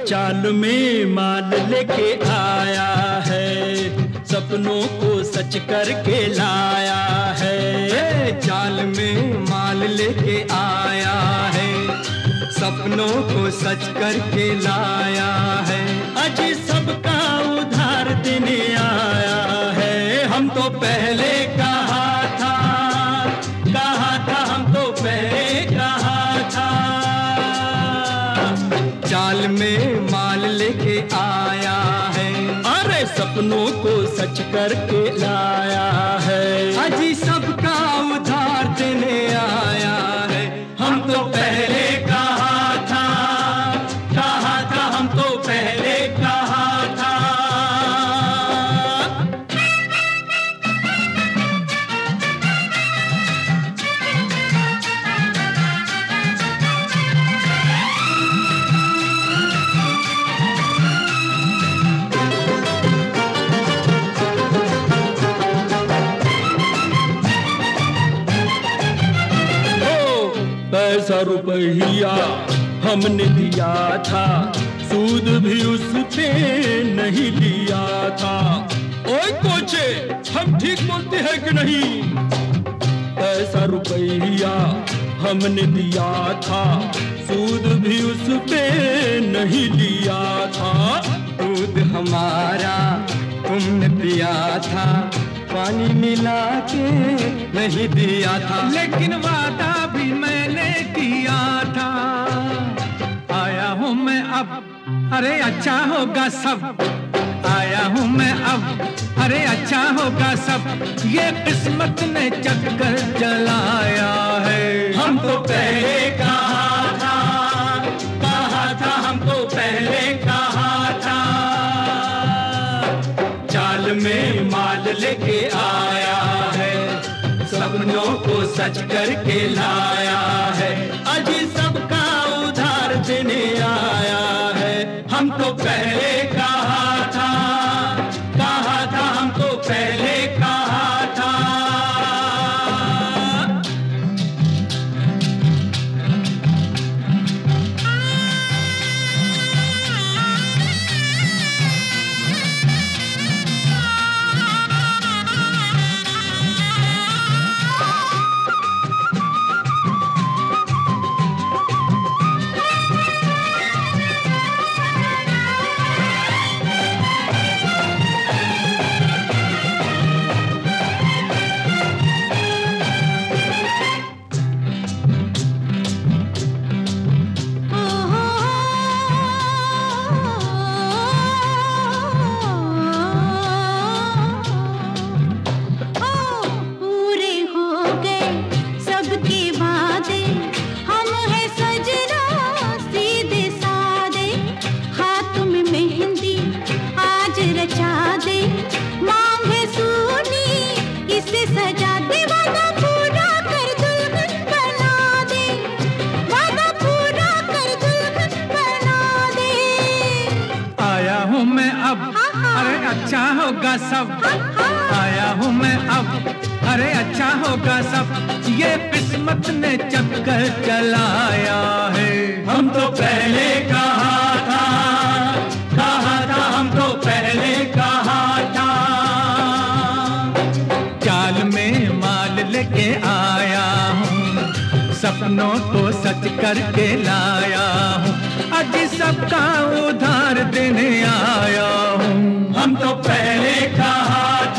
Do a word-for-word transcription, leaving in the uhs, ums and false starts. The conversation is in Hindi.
चाल में माल लेके आया है, सपनों को सच करके लाया है। चाल में माल लेके आया है, सपनों को सच करके लाया है। अजी सबका उधार देने आया है। हम तो पहले कहा था, कहा था हम तो पहले कहा था। चाल में माल लेके आया है, अरे सपनों को सच करके लाया है। अजी सबका उधार देने आया है। हम तो पहले कहा था, कहा था हम तो पहले कहा था। पैसा रुपया हमने दिया था, सूद भी उस पे नहीं लिया था। ओए कोचे, हम ठीक बोलते हैं कि नहीं? पैसा रुपया हमने दिया था, सूद भी उस पे नहीं लिया था। दूध हमारा तुमने पिया था, पानी मिला के नहीं दिया था। लेकिन वादा भी मैंने किया था। आया हूँ मैं अब, अरे अच्छा होगा सब। आया हूँ मैं अब, अरे अच्छा होगा सब। ये किस्मत ने चक्कर चलाया है। हम तो पहले कहा था, कहा था हम तो पहले कहा था। चाल में माल लेके आया है, सपनों को सच करके लाया है। अजी सबका उधार देने आया है। हम तो पहले कहा था, कहा था हम तो पहले कहा था। अच्छा होगा सब। आया हूँ मैं अब, अरे अच्छा होगा सब। ये किस्मत ने चक्कर चलाया है। हम तो पहले कहा था, कहा था हम तो पहले कहा था। चाल में माल लेके आया हूँ, सपनों को सच करके लाया हूँ। आज सबका उधार देने आया हूँ। हम तो पहले कहा